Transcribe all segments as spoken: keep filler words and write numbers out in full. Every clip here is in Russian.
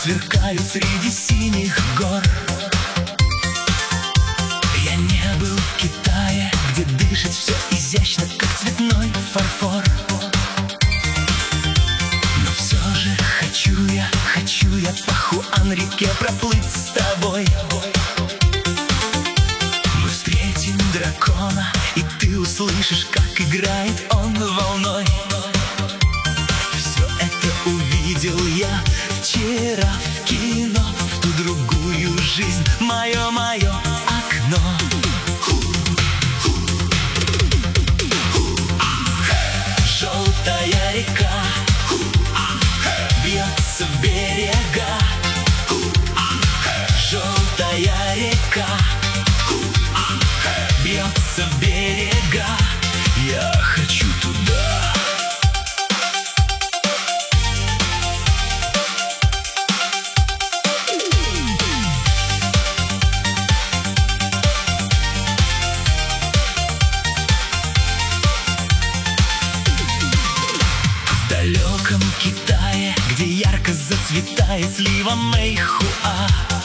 сверкают среди синих гор. Я не был в Китае, где дышит все изящно, как цветной фарфор. Но все же хочу я, хочу я по Хуан-реке проплыть с тобой. Мы встретим дракона, и ты услышишь, как играет он волной. Все это увидел я вчера в кино, в ту другую жизнь, мое, мое окно. Желтая река бьется в берега. Желтая река бьется в берега. Я хочу туда. В далеком Китае, где ярко зацветает слива Мэйхуа.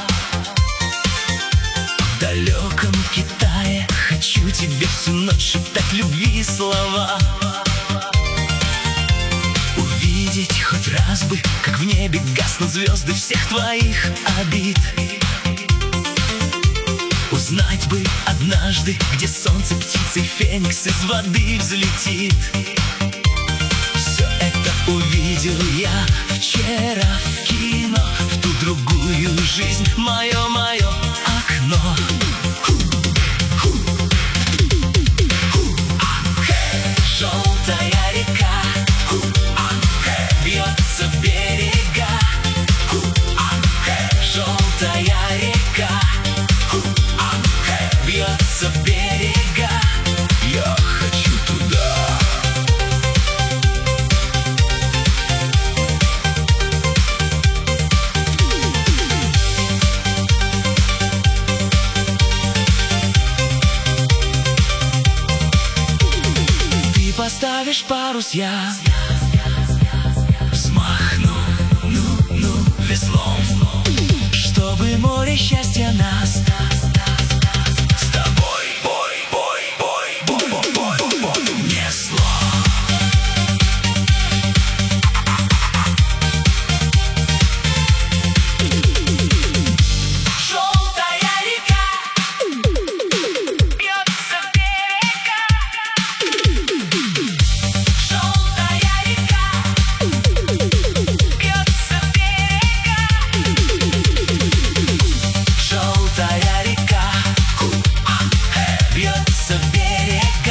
В далеком Китае хочу тебе всю ночь шептать любви слова. Увидеть хоть раз бы, как в небе гаснут звезды всех твоих обид. Узнать бы однажды, где солнце птицей феникс из воды взлетит. Все это увидел я вчера в кино, в ту другую жизнь, мое, мое окно. Желтая река бьется в берега. Желтая река бьется в берега. Я хочу туда. Ты поставишь парус, я взмахну, ну, ну, веслом, чтобы море счастья нас с тобой, бой, бой, бой, бой, бой, бой, бой, несло. Желтая река бьется в берега. Желтая река бьется в берега. Желтая река бьется в берега.